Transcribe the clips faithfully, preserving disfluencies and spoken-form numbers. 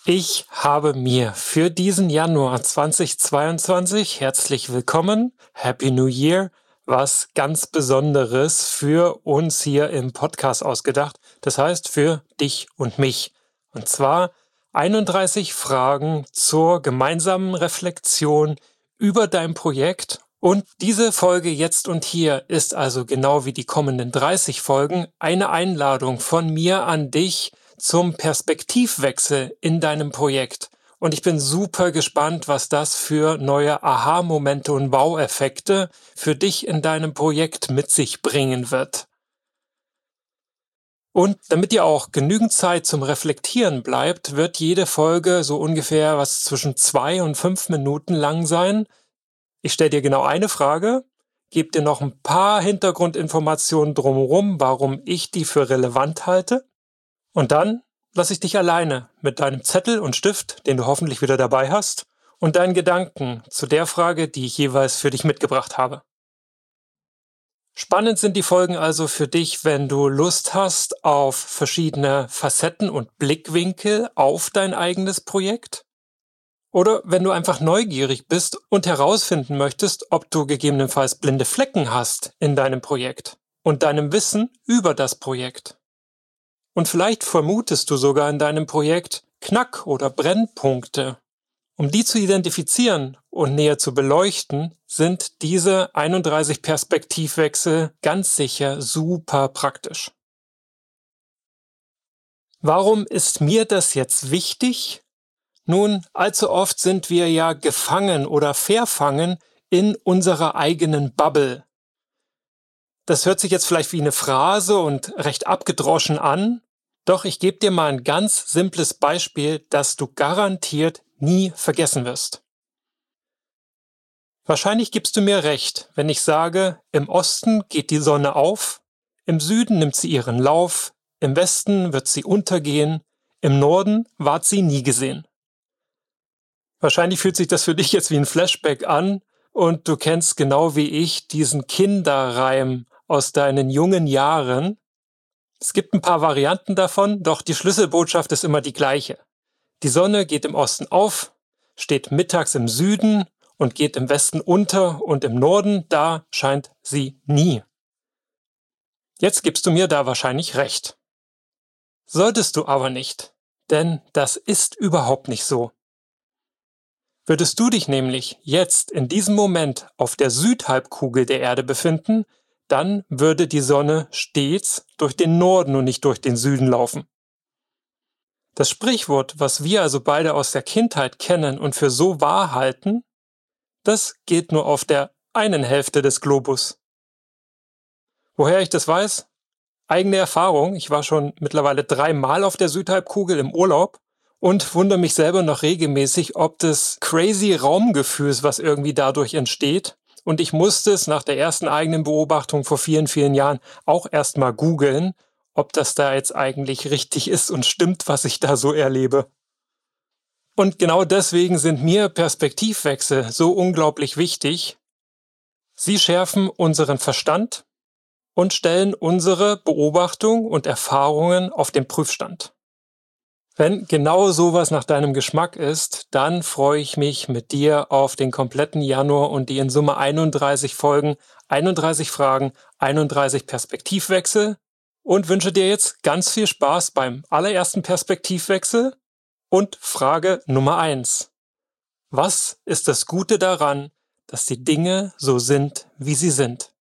Ich habe mir für diesen Januar zweitausendzweiundzwanzig, herzlich willkommen, Happy New Year, was ganz Besonderes für uns hier im Podcast ausgedacht. Das heißt für dich und mich. Und zwar einunddreißig Fragen zur gemeinsamen Reflexion über dein Projekt. Und diese Folge jetzt und hier ist also genau wie die kommenden dreißig Folgen eine Einladung von mir an dich zum Perspektivwechsel in deinem Projekt. Und ich bin super gespannt, was das für neue Aha-Momente und Wow-Effekte für dich in deinem Projekt mit sich bringen wird. Und damit dir auch genügend Zeit zum Reflektieren bleibt, wird jede Folge so ungefähr was zwischen zwei und fünf Minuten lang sein. Ich stelle dir genau eine Frage, gebe dir noch ein paar Hintergrundinformationen drumherum, warum ich die für relevant halte. Und dann lasse ich dich alleine mit deinem Zettel und Stift, den du hoffentlich wieder dabei hast, und deinen Gedanken zu der Frage, die ich jeweils für dich mitgebracht habe. Spannend sind die Folgen also für dich, wenn du Lust hast auf verschiedene Facetten und Blickwinkel auf dein eigenes Projekt. Oder wenn du einfach neugierig bist und herausfinden möchtest, ob du gegebenenfalls blinde Flecken hast in deinem Projekt und deinem Wissen über das Projekt. Und vielleicht vermutest du sogar in deinem Projekt Knack- oder Brennpunkte. Um die zu identifizieren und näher zu beleuchten, sind diese einunddreißig Perspektivwechsel ganz sicher super praktisch. Warum ist mir das jetzt wichtig? Nun, allzu oft sind wir ja gefangen oder verfangen in unserer eigenen Bubble. Das hört sich jetzt vielleicht wie eine Phrase und recht abgedroschen an, doch ich gebe dir mal ein ganz simples Beispiel, das du garantiert nie vergessen wirst. Wahrscheinlich gibst du mir recht, wenn ich sage, im Osten geht die Sonne auf, im Süden nimmt sie ihren Lauf, im Westen wird sie untergehen, im Norden ward sie nie gesehen. Wahrscheinlich fühlt sich das für dich jetzt wie ein Flashback an und du kennst genau wie ich diesen Kinderreim aus deinen jungen Jahren. Es gibt ein paar Varianten davon, doch die Schlüsselbotschaft ist immer die gleiche. Die Sonne geht im Osten auf, steht mittags im Süden und geht im Westen unter und im Norden, da scheint sie nie. Jetzt gibst du mir da wahrscheinlich recht. Solltest du aber nicht, denn das ist überhaupt nicht so. Würdest du dich nämlich jetzt in diesem Moment auf der Südhalbkugel der Erde befinden, dann würde die Sonne stets durch den Norden und nicht durch den Süden laufen. Das Sprichwort, was wir also beide aus der Kindheit kennen und für so wahr halten, das gilt nur auf der einen Hälfte des Globus. Woher ich das weiß? Eigene Erfahrung. Ich war schon mittlerweile dreimal auf der Südhalbkugel im Urlaub und wundere mich selber noch regelmäßig, ob des crazy Raumgefühls, was irgendwie dadurch entsteht. Und ich musste es nach der ersten eigenen Beobachtung vor vielen, vielen Jahren auch erstmal googeln, ob das da jetzt eigentlich richtig ist und stimmt, was ich da so erlebe. Und genau deswegen sind mir Perspektivwechsel so unglaublich wichtig. Sie schärfen unseren Verstand und stellen unsere Beobachtung und Erfahrungen auf den Prüfstand. Wenn genau sowas nach deinem Geschmack ist, dann freue ich mich mit dir auf den kompletten Januar und die in Summe einunddreißig Folgen, einunddreißig Fragen, einunddreißig Perspektivwechsel und wünsche dir jetzt ganz viel Spaß beim allerersten Perspektivwechsel und Frage Nummer eins. Was ist das Gute daran, dass die Dinge so sind, wie sie sind?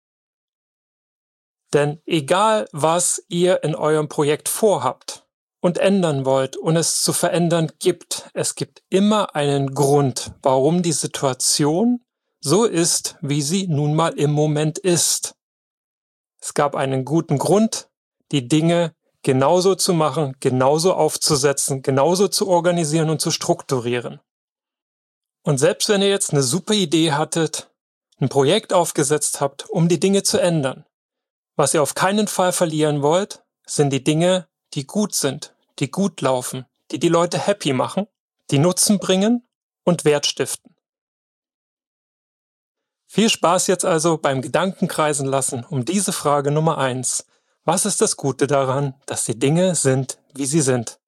Denn egal, was ihr in eurem Projekt vorhabt und ändern wollt und es zu verändern gibt, es gibt immer einen Grund, warum die Situation so ist, wie sie nun mal im Moment ist. Es gab einen guten Grund, die Dinge genauso zu machen, genauso aufzusetzen, genauso zu organisieren und zu strukturieren. Und selbst wenn ihr jetzt eine super Idee hattet, ein Projekt aufgesetzt habt, um die Dinge zu ändern, was ihr auf keinen Fall verlieren wollt, sind die Dinge, die gut sind, die gut laufen, die die Leute happy machen, die Nutzen bringen und Wert stiften. Viel Spaß jetzt also beim Gedankenkreisen lassen um diese Frage Nummer eins. Was ist das Gute daran, dass die Dinge sind, wie sie sind?